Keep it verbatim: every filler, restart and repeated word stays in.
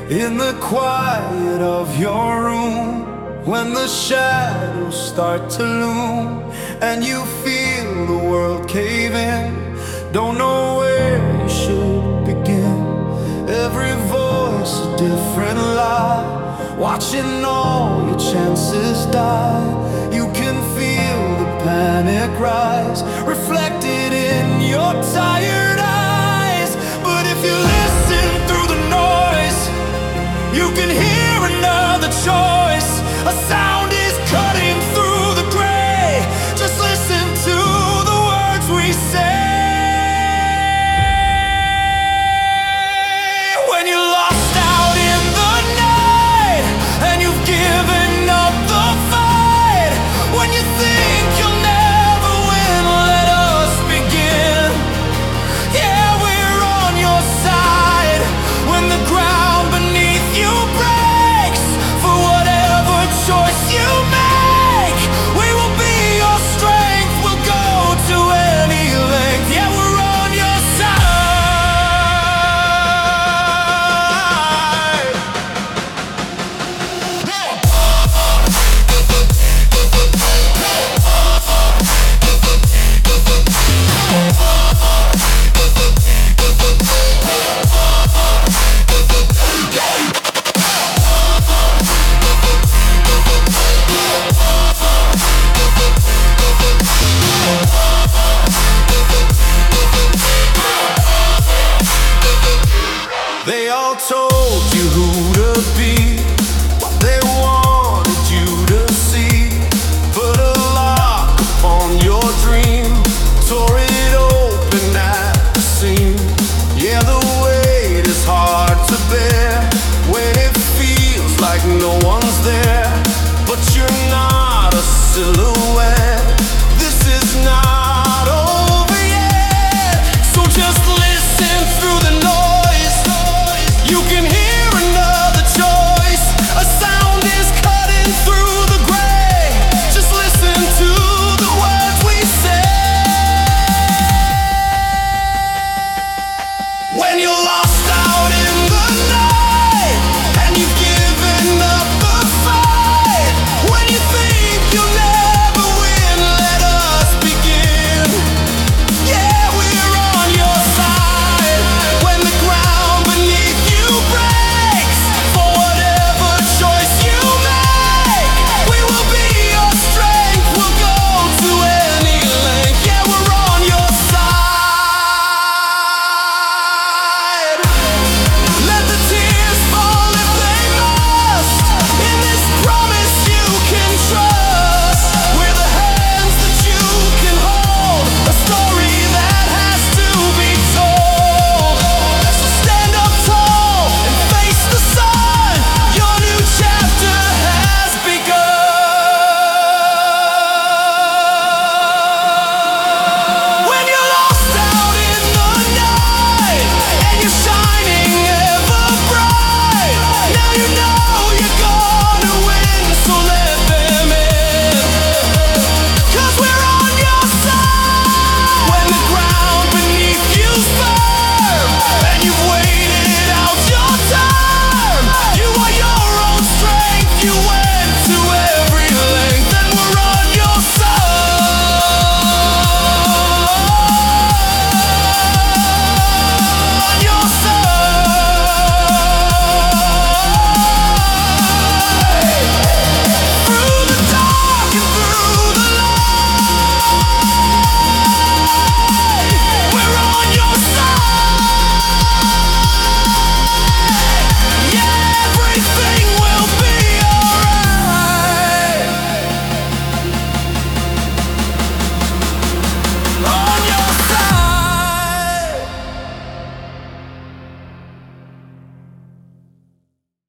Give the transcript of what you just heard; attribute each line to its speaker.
Speaker 1: In the quiet of your room, when the shadows start to loom and you feel the world cave in, don't know where you should begin. Every voice a different lie, watching all your chances die. You can feel the panic rise, reflected in your tired eyes. But if you listen through the noise, you can hear another choice. A sound is cutting through the gray. Just listen to the words we say. When you're lost out in the night and you've given up the fight, when you think you'll never win, let us begin. Yeah, we're on your side. When the ground beneath you breaks, for whatever choice you make, we will be your strength. We'll go to any length. Yeah, we're on your side. They all told you who